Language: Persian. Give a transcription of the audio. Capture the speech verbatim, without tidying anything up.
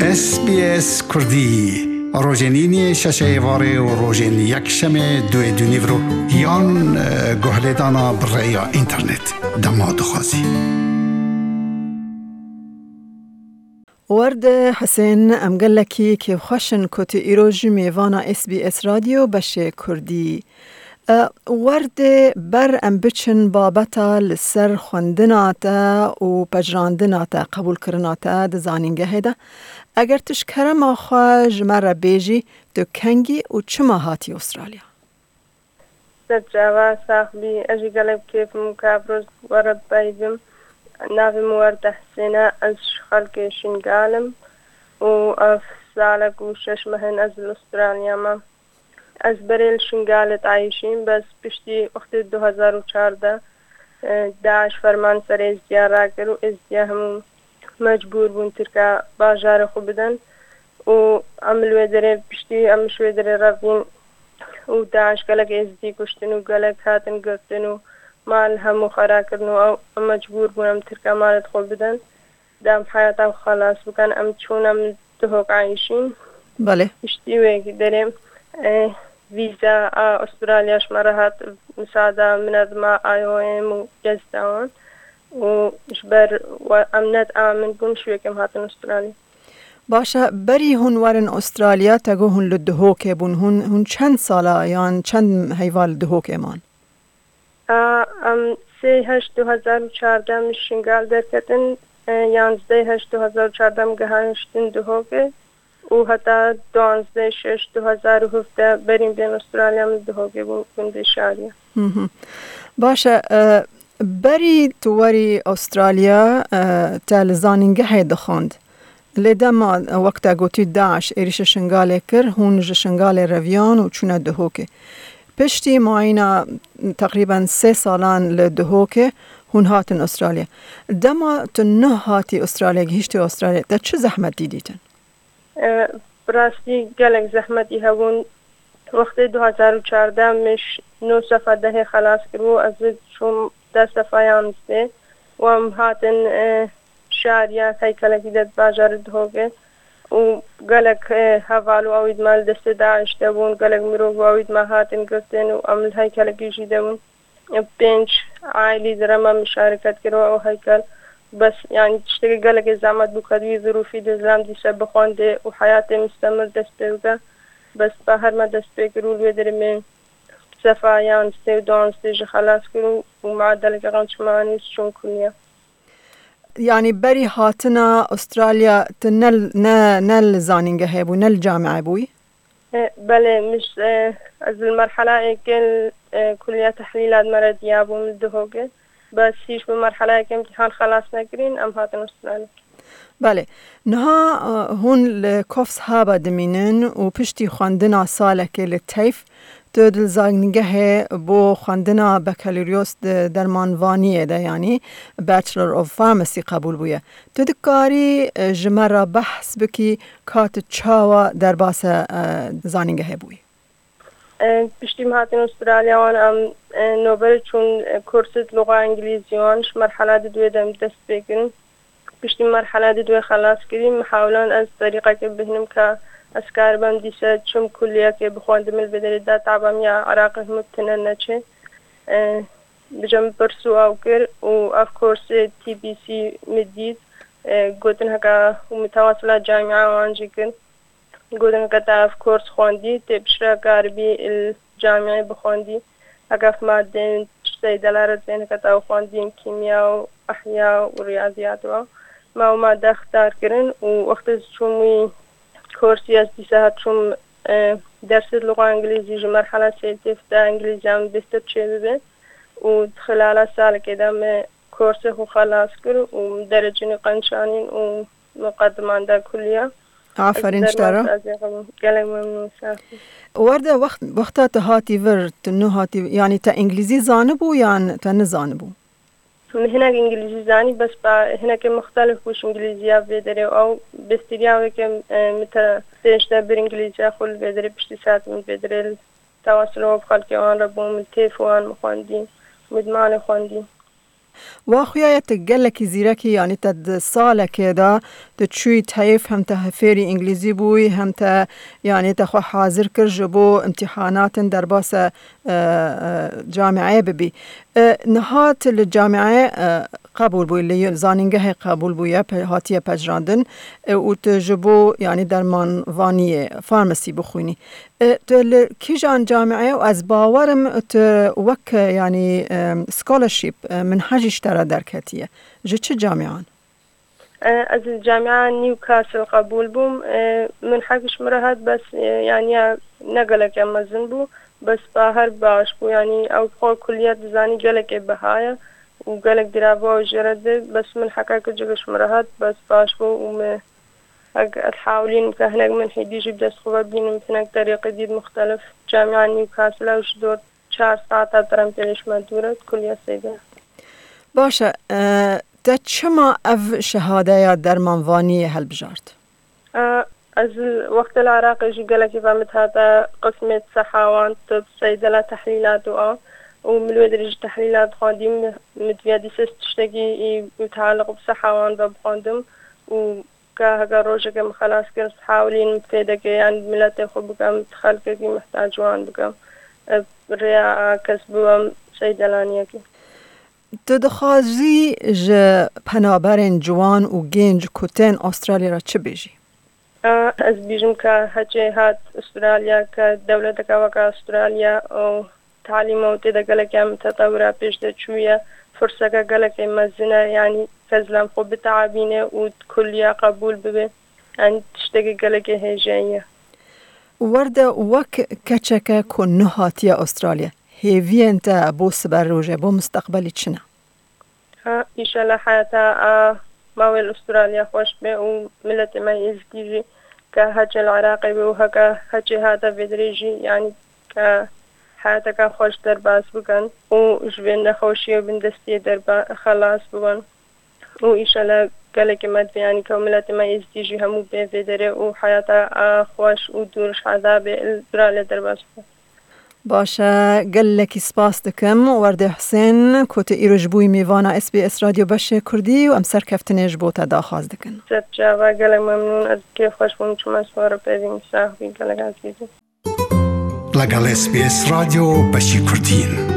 اس بی اس کردی روزنینی ششه واره و روزن یک شمه دوی دونی برو یان گهلیدانا برای اینترنت دماد خوازی. ورد حسین ام گلکی که خوشن کتی ایروژ میوانا اس بی اس رادیو بشه کردی. ورد بر ام بچن بابتا لسر خوندناتا و پجراندناتا قبول کرناتا دزانینگه هیدا. اگر تشکرم آخواج مرا بیجی دو کنگی و چما هاتی استرالیا؟ در جوا صاحبی اجی قلب کیف مکابروز ورد بایدم ناوی مورد حسینه از خلق شنگالم و اف سالک و شش مهن از استرالیا ما از بریل شنگالت عایشیم بس پشتی وقت دو هزار و چهارده داعش فرمان سر ازدیا را کرد و ازدیا همون مجبور بون ترکا باجار خوب بدن و عمل ودره پشتی عمش ودره رفتن و داعش گلک ازدی کشتن و گلک هاتن گرفتن و مال همو خرا کردن و مجبور بونم ترکا مالت خوب بدن دام حیاتم خلاص بکن ام چونم دهوک عایشیم بله پشتی ویگی درم ویزا استرالیاش مرهات مساعدة منظمة آي أو إم و جزدان و إجبر وأمنت آمن بون شوية كم هاتن استراليا. باشا بری هون ورن استرالیا تگو هون لدهوک بون هون هون چند ساله یان چند هیوال دهوک امان؟ ام سی هشت دو هزار و چهارده مشنگال درکتن یانزده هشت دو هزار و چهارده مگهانشتن دهوکه و حتی دوانزده شش دو هزار و هفده بریم بین استرالیا من دهوکه بونده شاریا. باشه بری تواری استرالیا تلزانینگه هید خوند. لدما وقتا گوتی داعش ایریش شنگاله کر هون شنگاله رویان و چونه دهوکه. پشتی معاینا تقریبا سه سالان لدهوکه هون هاتن استرالیا. دما تنه هاتی استرالیا گهشتی استرالیا دا چه زحمت دیدیتن؟ براستی گلک زحمتی هون وقت دو هزار و چهارده مش نو صفحه ده خلاص کرو از چون ده صفحه یانسته و هم هاتن شاریا تای کلکی داد باجار دهوگه و گلک حوالو اوید مال دست داعش دبون گلک مرو اوید ما هاتن گفتن و عمل های کلکی جی دبون پنج عائلی درما مشارکت کرو او هیکل بس يعني تشتري قلق الزعمات بكادوي ظروفي دزلام دي سبب خونده وحياتي مستمر دست بيوغا بس باهر ما دست بيكرو الويدر من سفايان ستيو دون ستيج خلاص كرو ومع ذلك غانش ماني شون كنيا يعني بري هاتنا استراليا تنل نل زانينجا هيبو نل جامعة بوي بله مش از المرحلة كل كلية تحليلات مرضية بو مدهوغة بس هیچ به مرحله که امتحان خلاص نکرین ام هاتن استرالیا. بله نها هون لکوفس هابا دمینن و پشتی خواندنا ساله که لطیف تو دلزانگه بو خواندنا بکالریوس درمانوانیه ده یعنی بچلر of فارمسی قبول بویه. تو دکاری جمره بحث بکی کات چاوا در باس زانگه بوی. پشتیم هاتن استرالیا وان ام نوبر چون کورس لغة انگلیزیانش مرحله دوی دم دست بگیرن پشتیم مرحله دوی خلاص کردیم محاولان از طریقه که بهنم که از کاربم دیسه چم کلیه که بخواندم البدری دا تعبم یا عراق مبتنه نچه بجم برسو او کر و اف کورس تی بی سی مدید گوتن هکا متواصله جامعه وانجی کن گودن کتاف کورس خواندی تبشرا غربی الجامعه بخواندی اگف ماده چه دلالت بین کتاف خواندیم کیمیا و احیا و ریاضیات و ما ماده اختار کردن و وقت چون کورسی از دیسه چون درس لغه انگلیزی جو مرحله سیلتیف دا انگلیزی هم بستر چه ببین و خلال سال که دم کورس خو خلاص کرد و درجه قنشانین و مقدمان دا کلیه آفرین اشترا ورده وقت وقتا تهاتي ور تنو هاتي يعني تا انجليزي زانبو يعني تا نزانبو هناك انجليزي زاني بس با هناك مختلف وش انجليزيا بدري او بستريا كم متى تشتا بالانجليزي خل بدري بشتي ساعات من بدري التواصل مع خلق وان ربهم التليفون مخاندين مدمان خاندين واخويا تقلك زيرك يعني تد صالك دا تشوي تحيف هم تهفيري انجليزي بوي هم ت يعني تخو حاضر كرجبو امتحانات درباس جامعة ببي نهات الجامعة قبول بوي اللي زانينجه قبول بويا هاتيا بجراندن وتجبو يعني درمان وانية فارماسي بخويني تل كيجان جامعة وأز باورم توك يعني سكولرشيب من حاجة اشترى دركاتية جتش جامعان از الجامعة نيوكاسل قبول بوم من حقش مرهد بس يعني نقلك اما زنبو بس باهر باش بو يعني او قول كليات زاني قلك بهايا وقلك درابو وجرد بس من حقك جغش مرهد بس باش بو وم تحاولين كهناك من حيدي جيب دست خوبا بين مثناك طريق جديد مختلف جامعة نيوكاسل وش دور چهار ساعت ترم تلش مدورت كلية سيدة باشا اه تا چما اف شهاده یا درمانوانی هل بجارد؟ از وقت العراق يجي قالك فهمت هذا قسمة صحاوان طب صيدلة تحليلات وآ وملوي درجة تحليلات خادم متفيادي سست تشتكي يتعلق بصحاوان ببخاندم وكاهجا روجك مخلاص كرس حاولين مفيدك يعني ملاتي خو بكام تخلقك محتاجوان بكام رياء كسبوام صيدلانيكي تدخازی ج پنابرین جوان و گنج کتن استرالیا را چه بیجی؟ از بیجم که هچه هات استرالیا که دولت که وقت استرالیا و تعلیم و تیده گلک هم تطوره پیش ده چویه فرصه که گلک مزنه یعنی کزلم خوب تعبینه و کلیه قبول ببه یعنی تشتگی گلک هیجاییه ورده وک کچکه کنه هاتی استرالیا هیوی انت بو سبر روجه بو مستقبلی چنه؟ ایشالا حیاتا ماویل استرالیا خوش به و ملت ما ازدیجی که هچه العراقی به و هکا هچه هاتا بدریجی یعنی که حیاتا که خوش در باز بگن و جوین نخوشی و بندستی در خلاص بگن و ایشالا گلک مدوی یعنی که ملت ما ازدیجی همو به بدره و حیاتا خوش و دورش عذاب استرالیا در باز بگن باشه گلکی سپاس دکم ورده حسین کت ایروج بوی میوانا اس بی اس رادیو بشه کردی و امسر کفتنش بوتا داخواز دکن زد جاوا گلک ممنون از که خوش بوم چما سوارا پیویم صاحبی گلک عزیزی لگل اس بی اس رادیو بشه کردین